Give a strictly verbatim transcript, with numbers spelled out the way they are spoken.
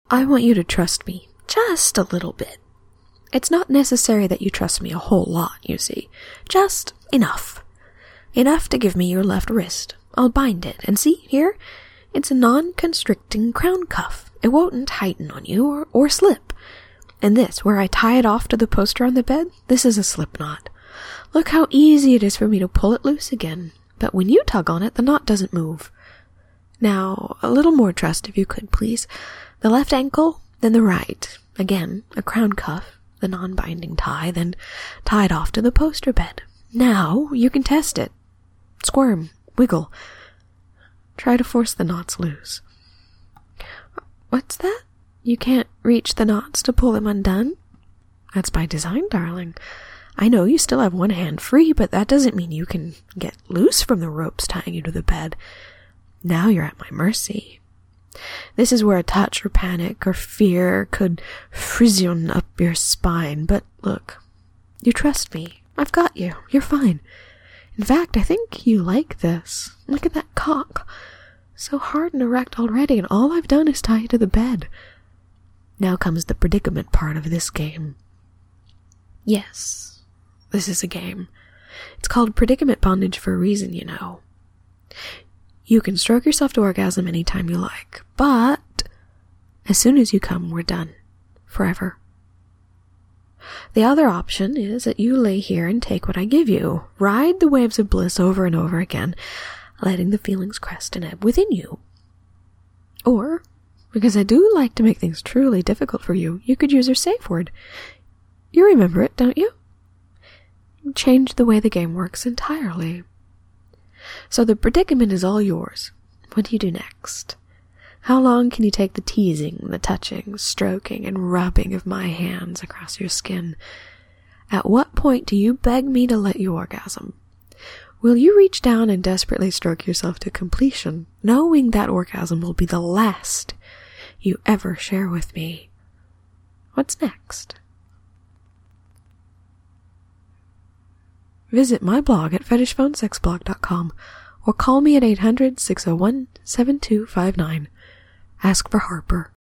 I want you to trust me, just a little bit. It's not necessary that you trust me a whole lot, you see. Just enough. Enough to give me your left wrist. I'll bind it, and see, here? It's a non-constricting crown cuff. It won't tighten on you or, or slip. And this, where I tie it off to the poster on the bed, this is a slip knot. Look how easy it is for me to pull it loose again. But when you tug on it, the knot doesn't move. Now, a little more trust if you could, please. The left ankle, then the right. Again, a crown cuff, the non-binding tie, then tied off to the poster bed. Now, you can test it. Squirm, wiggle. Try to force the knots loose. What's that? You can't reach the knots to pull them undone? That's by design, darling. I know you still have one hand free, but that doesn't mean you can get loose from the ropes tying you to the bed. Now you're at my mercy. This is where a touch or panic or fear could frisson up your spine, but look, you trust me. I've got you. You're fine. In fact, I think you like this. Look at that cock. So hard and erect already, and all I've done is tie you to the bed. Now comes the predicament part of this game. Yes, this is a game. It's called predicament bondage for a reason, you know. You can stroke yourself to orgasm anytime you like, but as soon as you come, we're done. Forever. The other option is that you lay here and take what I give you. Ride the waves of bliss over and over again, letting the feelings crest and ebb within you. Or, because I do like to make things truly difficult for you, you could use our safe word. You remember it, don't you? Change the way the game works entirely. So the predicament is all yours. What do you do next? How long can you take the teasing, the touching, stroking, and rubbing of my hands across your skin? At what point do you beg me to let you orgasm? Will you reach down and desperately stroke yourself to completion, knowing that orgasm will be the last you ever share with me? What's next? Visit my blog at fetish phone sex blog dot com or call me at eight hundred, six oh one, seven two five nine. Ask for Harper.